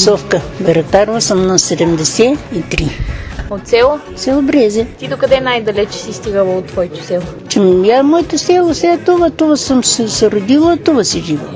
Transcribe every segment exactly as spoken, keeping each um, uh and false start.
Десовка. Байрактарова съм на седемдесет и три. От село? Село Брезе. Ти докъде най-далече си стигала от твоето село? Че, я, моето село сега това, това съм се, се родила, това си жива.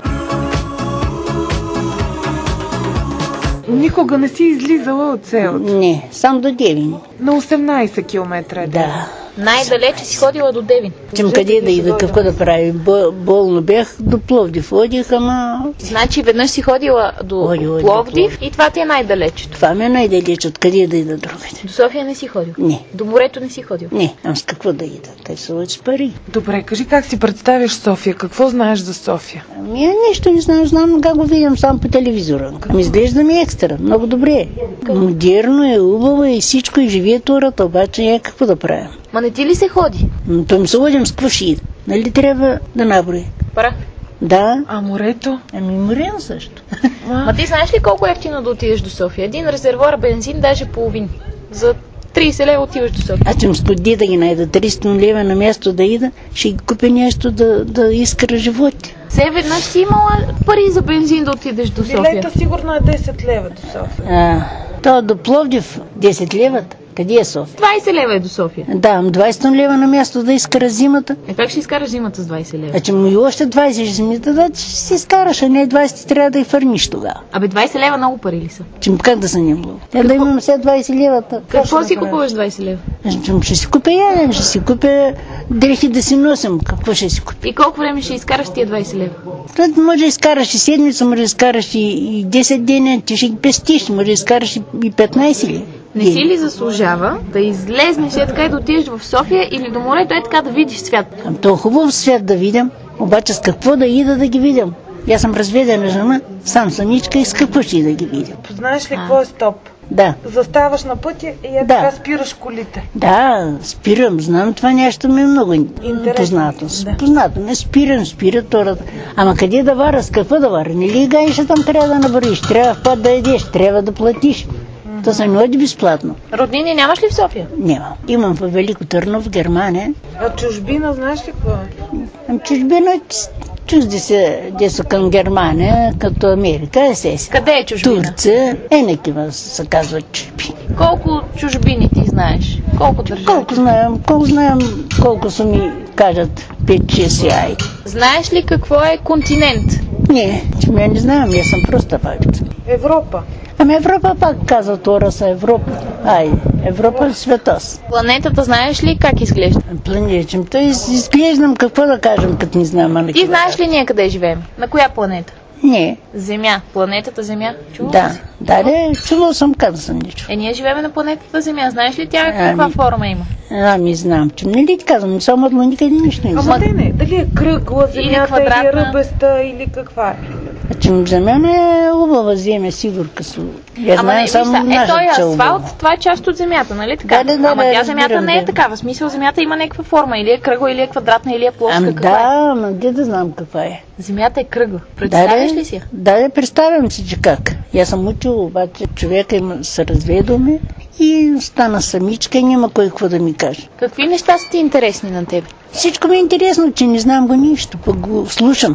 Никога не си излизала от селото? Не, сам до Девин. На осемнайсет километра. Да. Най-далече си ходила до Девин? Чем къде да ида, какво да прави? Болно бях, до Пловдив ходих, ама... Значи веднъж си ходила до Оди, оди, Пловдив и това ти е най-далече? Това ми е най-далеч, откъде да ида другите. До София не си ходил? Не. До морето не си ходил? Не, ам с какво да ида? Те са с пари. Добре, кажи как си представяш София? Какво знаеш за София? Ами я нещо не знам, знам как го видям сам по телевизора. Ми изглежда ми екстра, много добре. Модерно е, убаво и всичко и живее хората, обаче е какво да правим. Ма не ти ли се ходи? Но то ми се ходим с какво ще ида. Нали трябва да наброи? Пара. Да. А морето? Ами морено също. Ма ти знаеш ли колко е ефтино да отидеш до София? Един резервуар бензин, даже половин. За трийсет лева отиваш до София. Аз съм студи да ги найда. триста лева на място да ида, ще ги купя нещо да, да изкара живота. Все веднъж си имала пари за бензин да отидеш до София. Билета сигурно е десет лева до София. А, то до Пловдив десет лева. Къде е София? двайсет лева е до София. Да, двайсет лева на място да изкара зимата. Е, как ще изкараш зимата с двайсет лева? А че му и още двайсет ще ми дадат, ще си изкараш, а не двайсет трябва да и фърниш тогава. Абе, двайсет лева много пари ли са? Че как да са не много? Те да имам сега двайсет лева. Какво си купуваш двайсет лева? Ще си купя яден, ще си купя дрехи да си носим. Какво ще си купя? И колко време ще изкараш тия двайсет лева? След може да изкараш и седмица, може да изкараш и, и десет дена, ти ще ги пестиш, може да изкараш и, и петнайсет ли? Не си ли заслужава да излезнеш и така и да отидеш в София или до морето е така да видиш свят? Ам то хубав свят да видям, обаче с какво да ида да ги видям? Аз съм разведена жена, сам самичка и с какво ще и да ги видя? Познаеш ли какво е стоп? Да. Заставаш на пътя и е Да. така спираш колите. Да, спирам, знам, това нещо ми е много Интересно. познато. Да. Познато, не спирам, спират хората. Ама къде да вара, с какво да вара? Не ли гаиша там трябва да набориш, трябва в път да едеш, трябва да платиш. Mm-hmm. То са не оди безплатно. Роднини нямаш ли в София? Нямам. Имам в Велико Търново, в Германия. А чужбина знаеш ли какво е? Ам чужбина, чужди се, де са към Германия, като Америка, естествено. Къде е чужбина? Турция, е некива се казват чужбини. Колко чужбини ти знаеш? Колко държави? Колко знаем, колко знаем, колко са ми кажат пет-шест яй. Знаеш ли какво е континент? Не, че ме не знам, аз съм просто бабица. Европа. Ами Европа пак казват хора са Европа. Ай, Европа е света. Планетата знаеш ли как изглежда? Планетчем, то из, изглеждам какво да кажем, като не знам. А Ти знаеш ли ние къде живеем? На коя планета? Не. Земя. Планетата Земя. Чувал Да, ли си? да, да, чувал съм, казал съм нищо. Е, ние живеем на планетата Земя. Знаеш ли тя каква Ами- форма има? Ами знам, че не ли ти казвам, не съм отла никъде нищо не Ама знам. те не. Дали е кръгла Или земята, или, квадратна. ръбеста, или каква е? А че за мен е хубава земя, сигурка са. Я Ама не, знам виж, само са, е, той нашата асфалт, това е част от земята, нали така? Да, да, да, Ама да, тя разбирам, земята не е да. такава. В смисъл земята има някаква форма. Или е кръгла, или е квадратна, или е плоска. Ами Каква да, ама де да знам каква е. е? Земята е кръгла. Да, Представяш да, ли си я? да, да, представям си, че как. Аз съм учил, обаче човека има, се разведоме и стана самичка и няма кой какво да ми каже. Какви неща са ти интересни на тебе? Всичко ми е интересно, че не знам го нищо, пък го слушам.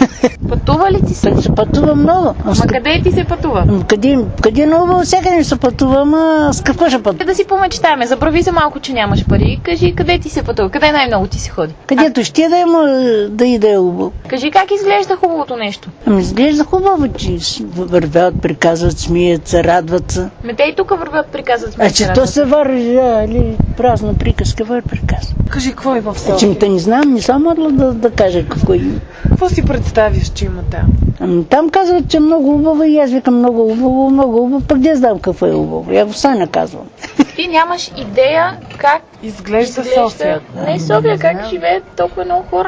Пътува ли ти се? Пък се пътува много. Ама къде ти се пътува? Ама къде, къде много, всякъде се пътува, ама с какво ще пътува? Да си помечтаеме, забрави за малко, че нямаш пари. Кажи къде ти се пътува, къде най-много ти се ходи. Където ще да има да и да е хубаво. Кажи как изглежда хубавото нещо. Ами изглежда хубаво, че с- вървят, приказват, смеят се, радват се. Ме те и тук вървят приказват. А че то се върви, али, празна приказка, върви приказва. Кажи, какво е в А че София? ми те не знам, не съм могла да, да кажа какво има. Какво си представиш, че има там? Ами там казват, че много хубаво и аз викам много хубаво, много хубаво, пък не знам какво е хубаво. Я го сана казвам. Ти нямаш идея как Изглежда, изглежда... София. Не София, как живеят толкова много хора.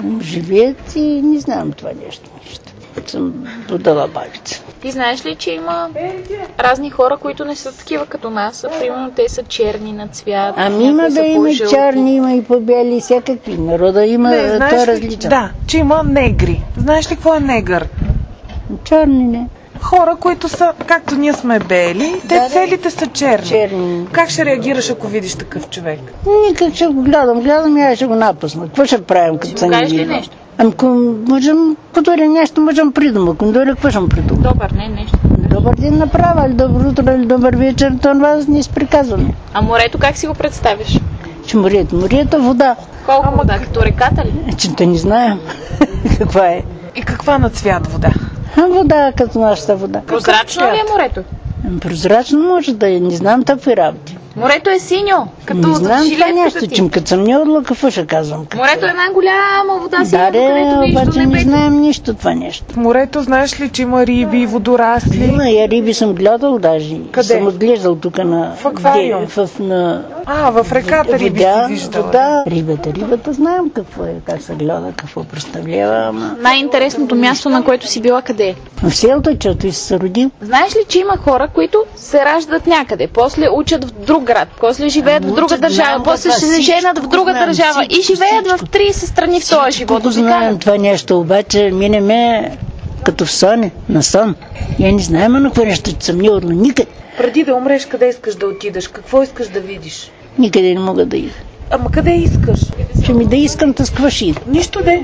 Живеят и не знам това нещо. нещо. Съм подала бабица. Ти знаеш ли, че има разни хора, които не са такива като нас, а примерно те са черни на цвят. Ами има някои да са има по-жълти. черни, има и по-бели, всякакви. Народа има, Не, знаеш той е ли? различен. Да, че има негри. Знаеш ли какво е негър? Черни не. Хора, които са, както ние сме бели, те Да, да. целите са черни. Черни. Как ще реагираш, ако видиш такъв човек? Никак ще го гледам, гледам и аз ще го напусна. Какво ще правим, като Ще се му не кажеш ли видим? нещо? Ами, ако можем, като ли нещо можем придумати, ако дойде, какво ще му придумам? Добър, не, нещо. Добър ден направа, или добро утро, или добър вечер, това не изприказваме. А морето как си го представиш? Че морето, морето вода. Колко вода? Като реката ли? Че да не знаем каква е. И каква на цвят вода? А вода като нашата вода. Прозрачно ли е морето? Прозрачно може да е, не знам такви работи. Морето е синьо, като не знам това нещо, ти. че като съм не отло, какво ще казвам. Морето е една голяма вода, да, където нищо обаче не не пече. знаем нищо това нещо. В морето знаеш ли, че има риби, водорасли? Има, я риби съм гледал даже. Къде? Съм отглеждал тук на... В аквариум? В, в, на... А, в реката риби вода, си виждала. вода, рибата, рибата знаем какво е, как се гледа, какво представлява, ама... Най-интересното място, на което си била, къде е? В селото, защото и се родил. Знаеш ли, че има хора, които се раждат някъде, после учат в друг град, после живеят в друга държава, после ще се женят в друга държава и живеят в трийсет страни в този живот. Всичко знаем това нещо, обаче минеме като в сън, на сън. Я не знаем на какво нещо, че съм не отла никъде. Преди да умреш, къде искаш да отидеш? Какво искаш да видиш? Никъде не мога да ида. Ама къде искаш? Че ми да искам, да скваши. Нищо де.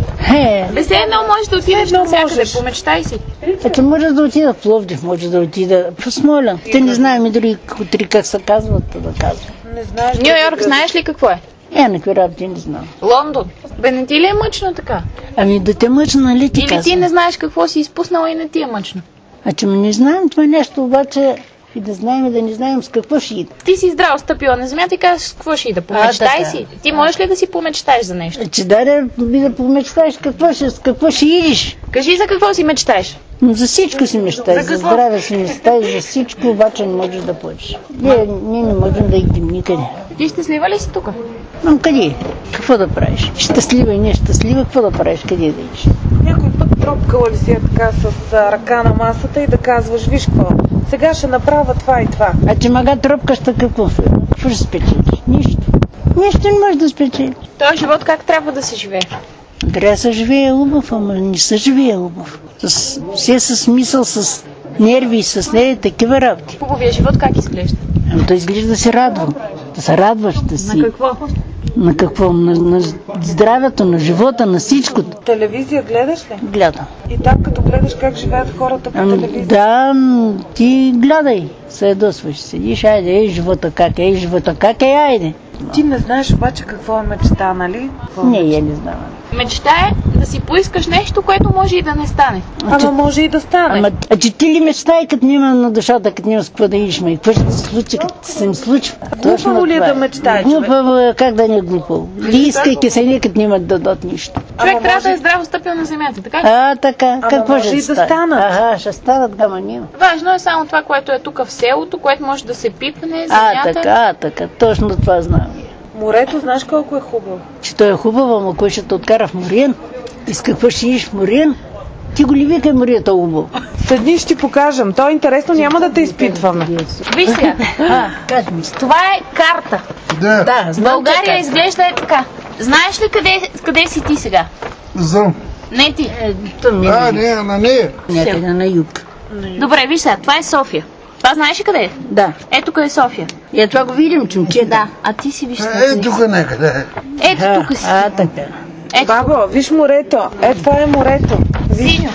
Е, Без едно можеш да отидеш Едно навсякъде, можеш. помечтай си. ето може да отида в Пловдив, може да отида в Смолян. Те не знаем и други три как се казват, да казват. Не знаеш. Ню Йорк, знаеш ли какво е? Е, на какви работи не знам. Лондон. Бе, не ти ли е мъчно така? Ами да те мъчна, нали ти Или казвам? ти не знаеш какво си изпуснала и не ти е мъчно? А че ми не знаем това нещо, обаче и да знаем и да не знаем с какво ще иде. Ти си здраво стъпила на земята и казваш с какво ще и да помечтай така. си. Ти можеш ли да си помечтаеш за нещо? А че даде би да помечтаеш какво ще, с какво ще идиш. Кажи за какво си мечтаеш. Но за всичко си мечтай, За за, какво? здраве си мечтай, за всичко, обаче не можеш да поеш. Ние, ние не можем да идем никъде. Ти щастлива ли си тук? Но къде? Какво да правиш? Щастлива и не щастлива, какво да правиш? Къде да идиш? Някой път тропкала ли си е така с а, ръка на масата и да казваш, виж какво, сега ще направя това и това. А че мага тропкаш какво? Какво ще спечелиш? Нищо. Нищо не можеш да спечелиш. Този живот как трябва да се живее? Трябва да се живее убав, ама не се живее убав. С, все с смисъл, с нерви, с не такива работи. Хубавия живот как изглежда? Ами то изглежда да се радва. Да се радваш, да си... На какво? На какво? На, на здравето, на живота, на всичкото. Телевизия гледаш ли? Гледам. И там като гледаш как живеят хората по Ами, телевизия. да, м, ти гледай. Се ядосваш, седиш, айде, ей, живота как е, ей, живота как е, айде. Ти не знаеш обаче какво е мечта, нали? Какво е Не, мечта? я не знам. Мечта е да си поискаш нещо, което може и да не стане. Ама може и да стане. Ама, а че ти ли мечтай, като няма на душата, като няма с какво да идиш, ма и какво ще се случи, като се ми случва? Глупаво ли е това да мечтае човек? Глупаво е, как да не е глупаво? Ли искайки се ли, като няма да дадат нищо? Човек Ама трябва може- да е здраво стъпил на земята, така ли? А, така, какво може ще и да стане? станат. Ага, ще станат, ама няма. Важно е само това, което е тук в селото, което може да се пипне, А, земята. така, а, така, точно това знам. Морето, знаеш колко е хубаво? Че той е хубаво, ама кой ще те откара в Мориен? И с какво ще идиш в Мориен? Ти го ли викай Морието хубаво? Седни ще ти покажем. То е интересно, няма да те изпитваме. Виж сега, А, кажи ми. това е карта. Да, Да, знам България как е. изглежда е така. Знаеш ли къде, къде си ти сега? знам. Не ти. Е, то ми А, е не, на нея. някъде на юг. Добре, виж сега, това е София. Това знаеш ли къде е? Да. Ето къде е София. И е, това го видим, чумчета. Да, а ти си виж Е, къде е, тук някъде. Ето А, тук си. а, така. Ето Бабо, виж морето. Е, това е морето. Виж, синьо.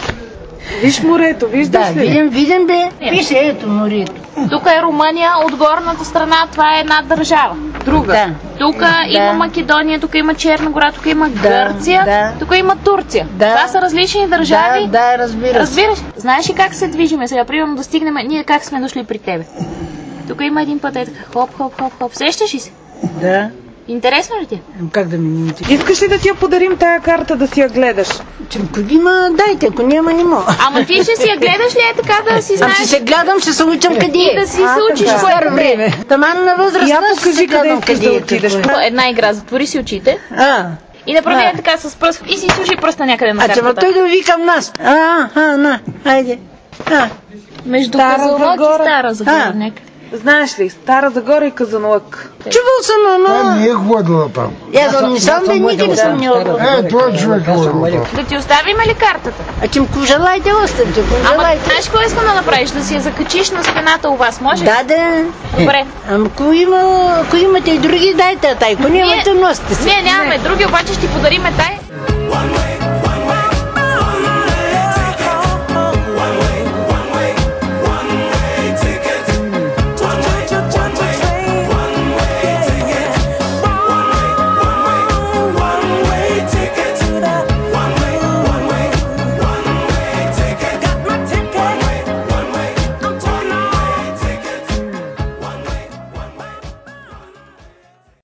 виж морето, Да, виждаш ли? видим, видим бе. Пише, ето морието. Тук е Румъния, от горната страна това е една държава. Друга. Да. Тук има Македония, тук има Черна гора, тук има Гърция, да. тук има Турция. Да. Това са различни държави. Да, да, разбира се. Разбираш? Знаеш ли как се движиме сега? Примерно да стигнем, ние как сме дошли при тебе. Тук има един път е така, хоп, хоп, хоп, хоп. Сещаш ли се? Да. Интересно ли ти? е? Ам, Как да ми не интересува? Искаш ли да ти я подарим тая карта да си я гледаш? Че ако ги има, дайте, ако няма, не мога. Ама ти ще си я гледаш ли е така да си Ам знаеш? ще се гледам, ще се учам къде И е. да си А, се учиш така. кое Старо време. Таман на възраст. Я покажи къде искаш да отидеш. Една игра, затвори си очите А, и направи Да. е така с пръст и си служи пръста някъде на а че ма картата. той да ви към нас. А, а, на, айде. А, Между Стара Казанлък и Загора. Стара Загора А. някъде. Знаеш ли, Стара Загора и Казанлък. чувал съм, Тя но... не е ходила там. Я не съм бе, никъде съм не отбил. Е, това човек е ходила там. Да ти оставим ли картата? А че ако желаете, оставите, ако Ама желаете. знаеш какво искам да направиш? Да си я закачиш на стената у вас, може? Да, да. Добре. Ама ако, има, ако имате и други, дайте, а тай. Ако нямате, носите си. Ние нямаме други, обаче ще ти подариме тай. One way